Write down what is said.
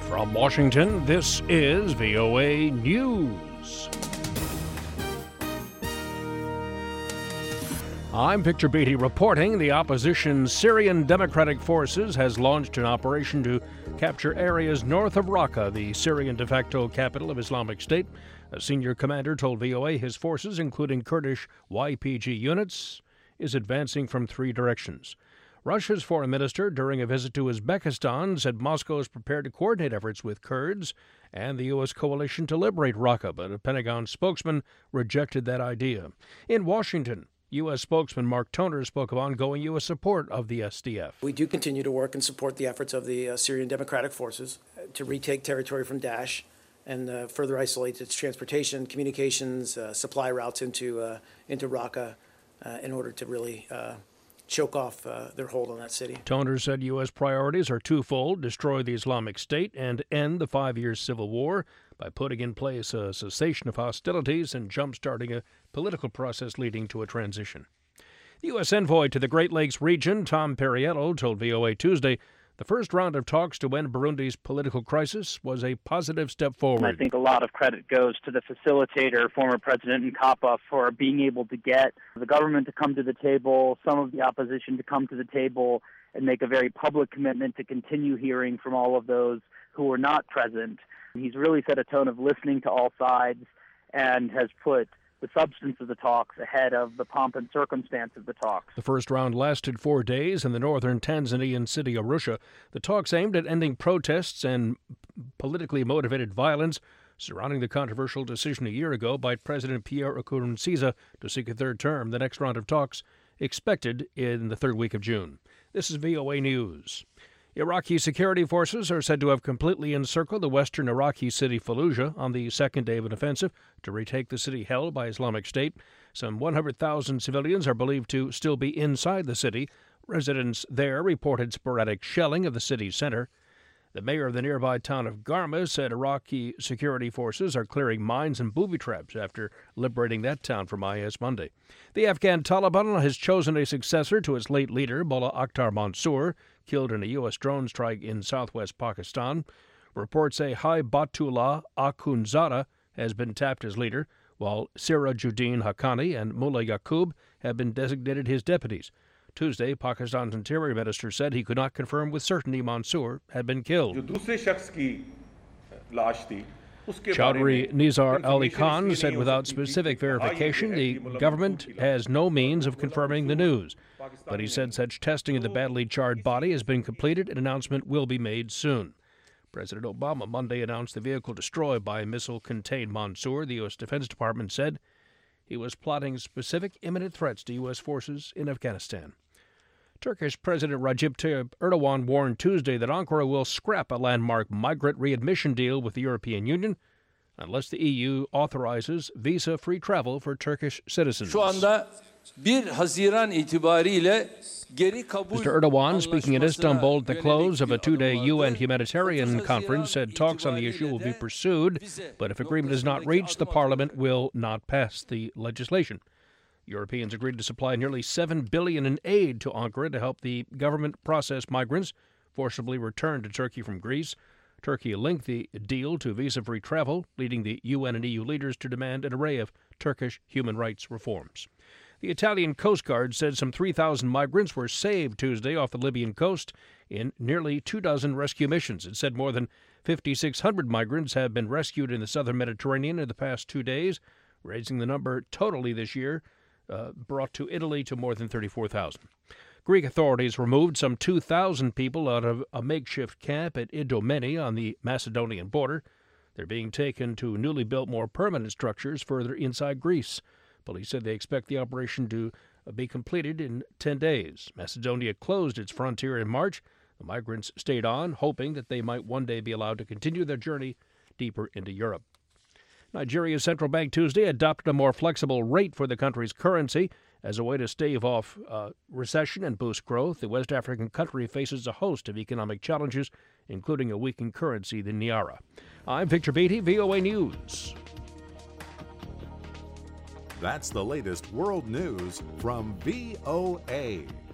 From Washington, this is VOA News. I'm Victor Beatty reporting the opposition's Syrian Democratic Forces has launched an operation to capture areas north of Raqqa, the Syrian de facto capital of Islamic State. A senior commander told VOA his forces, including Kurdish YPG units, is advancing from three directions. Russia's foreign minister, during a visit to Uzbekistan, said Moscow is prepared to coordinate efforts with Kurds and the U.S. coalition to liberate Raqqa, but a Pentagon spokesman rejected that idea. In Washington, U.S. spokesman Mark Toner spoke of ongoing U.S. support of the SDF. We do continue to work and support the efforts of the Syrian Democratic Forces to retake territory from Daesh and further isolate its transportation, communications, supply routes into Raqqa in order to really choke off their hold on that city. Toner said U.S. priorities are twofold: destroy the Islamic State and end the 5-year civil war by putting in place a cessation of hostilities and jump-starting a political process leading to a transition. The U.S. envoy to the Great Lakes region, Tom Perriello, told VOA Tuesday the first round of talks to end Burundi's political crisis was a positive step forward. I think a lot of credit goes to the facilitator, former President Nkapa, for being able to get the government to come to the table, some of the opposition to come to the table, and make a very public commitment to continue hearing from all of those who were not present. He's really set a tone of listening to all sides and has put the substance of the talks ahead of the pomp and circumstance of the talks. The first round lasted 4 days in the northern Tanzanian city Arusha. The talks aimed at ending protests and politically motivated violence surrounding the controversial decision a year ago by President Pierre Nkurunziza to seek a third term. The next round of talks expected in the third week of June. This is VOA News. Iraqi security forces are said to have completely encircled the western Iraqi city Fallujah on the second day of an offensive to retake the city held by Islamic State. Some 100,000 civilians are believed to still be inside the city. Residents there reported sporadic shelling of the city's center. The mayor of the nearby town of Garma said Iraqi security forces are clearing mines and booby traps after liberating that town from IS Monday. The Afghan Taliban has chosen a successor to its late leader, Mullah Akhtar Mansour, killed in a U.S. drone strike in southwest Pakistan. Reports say Haibatullah Akhundzada has been tapped as leader, while Sirajuddin Haqqani and Mullah Yaqub have been designated his deputies. Tuesday, Pakistan's interior minister said he could not confirm with certainty Mansour had been killed. Chaudhry Nizar Ali Khan said without specific verification, the government has no means of confirming the news. But he said such testing of the badly charred body has been completed. An announcement will be made soon. President Obama Monday announced the vehicle destroyed by a missile contained Mansour. The U.S. Defense Department said he was plotting specific imminent threats to U.S. forces in Afghanistan. Turkish President Recep Tayyip Erdogan warned Tuesday that Ankara will scrap a landmark migrant readmission deal with the European Union unless the EU authorizes visa-free travel for Turkish citizens. Mr. Erdogan, speaking in Istanbul at the close of a 2-day UN humanitarian conference, said talks on the issue will be pursued, but if agreement is not reached, the parliament will not pass the legislation. Europeans agreed to supply nearly $7 billion in aid to Ankara to help the government process migrants forcibly returned to Turkey from Greece. Turkey linked the deal to visa-free travel, leading the UN and EU leaders to demand an array of Turkish human rights reforms. The Italian Coast Guard said some 3,000 migrants were saved Tuesday off the Libyan coast in nearly 24 rescue missions. It said more than 5,600 migrants have been rescued in the southern Mediterranean in the past 2 days, raising the number totally this year brought to Italy to more than 34,000. Greek authorities removed some 2,000 people out of a makeshift camp at Idomeni on the Macedonian border. They're being taken to newly built, more permanent structures further inside Greece. Police said they expect the operation to be completed in 10 days. Macedonia closed its frontier in March. The migrants stayed on, hoping that they might one day be allowed to continue their journey deeper into Europe. Nigeria's central bank Tuesday adopted a more flexible rate for the country's currency as a way to stave off recession and boost growth. The West African country faces a host of economic challenges, including a weakened currency, the Naira. I'm Victor Beatty, VOA News. That's the latest world news from VOA.